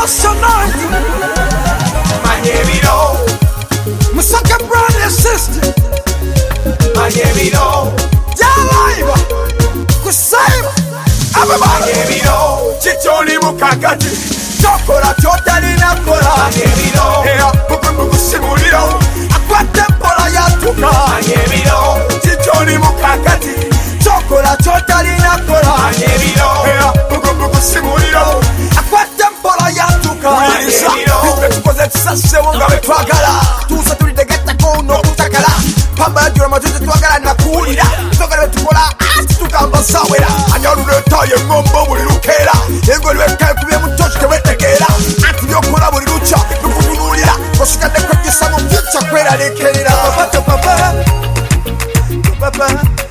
Master Night. Manyemiro, Musaka brother and sister. Manyemiro, Jaliva. Kusaiba. Everybody. Manyemiro, Chichoni mukakati, Chokora chotali na kora. Manyemiro, Ea buku simuliro. Akwate pola ya tuka. Manyemiro, Chichoni mukakati. Chokora chotali na kora. Manyemiro, Ea buku simuliro. Akwate pola ya tuka. Manyemiro, tukoze tusase wonga betwagala. Tuza tulitegeta kono kutakala. Pamba jura majuzi twagala na kuulira. Twagala tukola ati tukamba sawera. Anyalule taye ngombo buli lukera. Yengo lweka kubye mutoshi tewetegera. Ati byokola buli lucha bikuvunulira. Kosikade kwekisa mu future kwera lekerera. Papa papa papa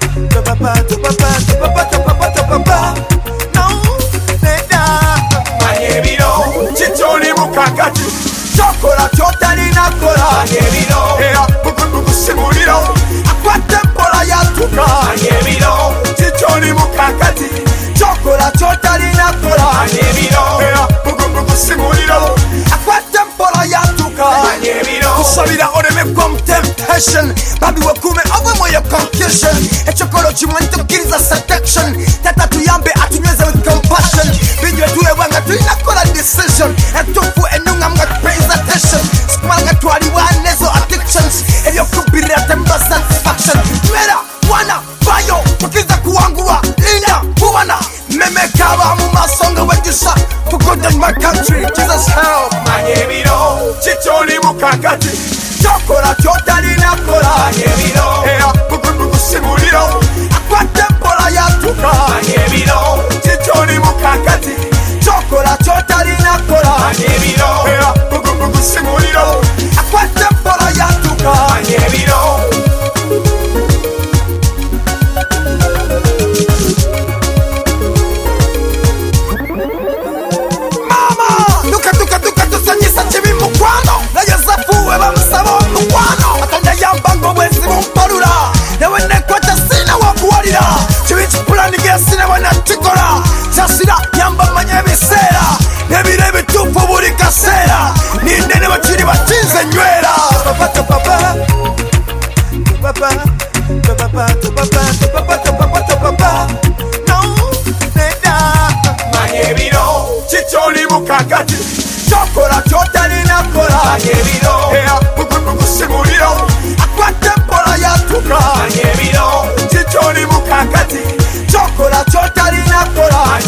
papa no neda. Manyemiro, Chichoni mukakati. Chokola chotali na kola. Manyemiro, Ea buku simuliro. Akwate pola ya tuka. Manyemiro, Chichoni mukakati. Chokola chotali na kola. Manyemiro, Ea buku simuliro. Akwate pola ya tuka. Manyemiro, Kusabira oreme from temptation. Babi wakume over moyo confusion. Echokolo chimwento tukiriza seduction. Tata tuyambe atunyweze with compassion. Bijwe tuwe wanga tuinakola decision. Etufu enunga mga praise attention. Skumanga tuwali wanezo addictions. Elio kubira temba satisfaction. Mwera, wana, bayo. Tukiza kuangua, lina, buwana. Meme kaba mumasonga wejisa. For good in my country, Jesus help. Manyemiro, Chichoni mukakati. Chokora chotali na kola. Manyemiro, Ea buku simuliro. Akwate pola ya tuka. Manyemiro, Chichoni mukakati. Chokora chotali na kola. Manyemiro, Ea buku simuliro. Akwate pola ya tuka. Manyemiro, Mama duka tusanyisa chibi mukwano. Nayeza fuwe bamusaba mukwano. Atanda yambango bwezi bumpalula. Newe nekwata sina wakuwalira. Chibi chipulani gira sina wana chikola. Chasira yamba manye bisera. Nebire bitufu buri kasera. Nindene bachiri bachinze nywera. Papa papa no neda. Manyemiro, Chichoni mukakati. Chokora chotali na kola. Manyemiro, Ea buku simuliro. Akwate pola ya tuka. Manyemiro, Chichoni mukakati. Chokora chotali na kola.